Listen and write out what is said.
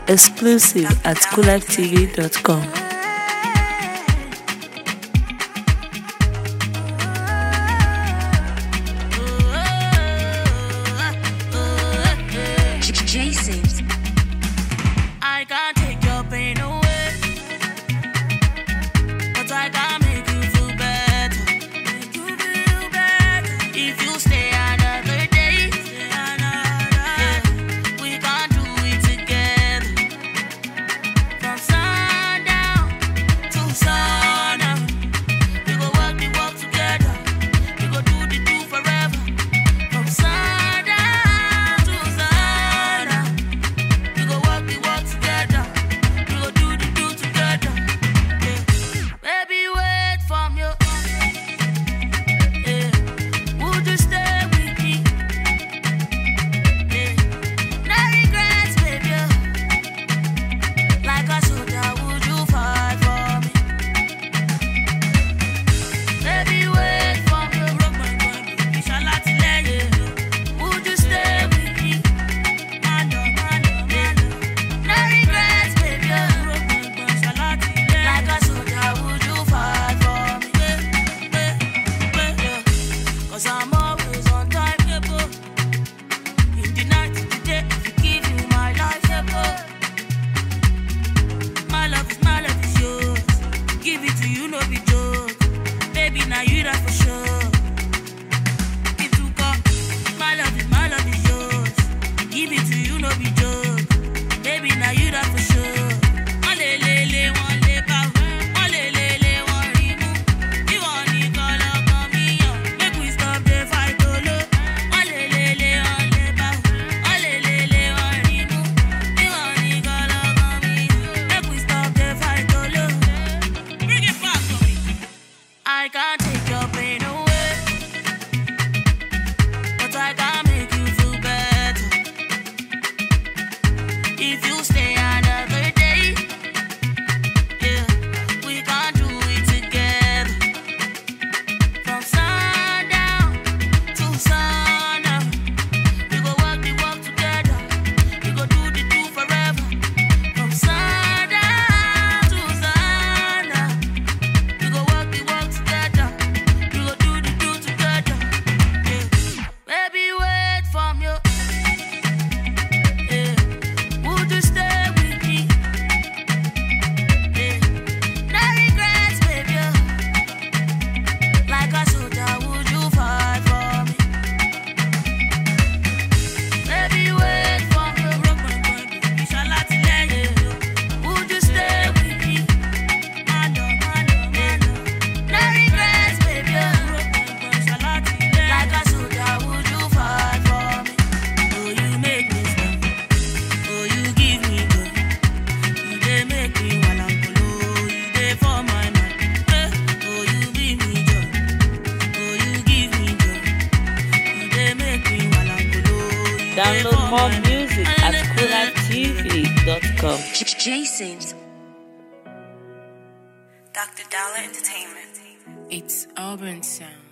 Exclusive at coolivetv.com. I can't take your pain away, but I can make you feel better. If you stay another day, yeah, we can do it together. From sundown to sunup, we go walk the walk together. We go do the do forever. From sundown to sunup, we go walk the walk together. We go do the do together. Yeah. Baby, wait for me. Yeah. Would you stay with me? Yeah. No regrets, baby. Like a soldier, would you fight for me? Baby, wait for me. Would you stay with me? No regrets, baby. Like a soldier, would you fight for me? 'Cause I'm always on time, in the night, in the day, I give you my life, My love is yours. Give it to you, no be joke. Baby, now you that for sure. It took up. My love is yours. Give it to you, no be joke. Baby, now you that for sure. One lay bow. One lay remove. You want the color come me on. Make we stop the fight, oh no. One lay bow. One lay remove. You want the color come me on. Make we stop the fight, oh no. Bring it back for me. I can't take your pain away, but I can make you feel better. If you stay another day, yeah, we can do it together. From sundown to sunup, we go walk the walk together. We go do the do forever. From sundown to sunup, we go walk the walk together. We go do the do together. Yeah. Baby, wait for me. Yeah. Would you stay with me? Yeah. No regrets, baby. Like a soldier, would you fight for me? Baby, wait for me. Yeah. Would you stay with me? Yeah. No regrets, baby. Like a soldier, would you fight for me? Oh, you make me smile. Oh, you give me joy. You dey make me wanna follow. You dey for my mind. Oh, you give me joy. Oh, you give me joy. You dey make me wanna follow. You dey Download for more my music at coolivetv.com. Jason. Dr. Dollar Entertainment. It's urban sound.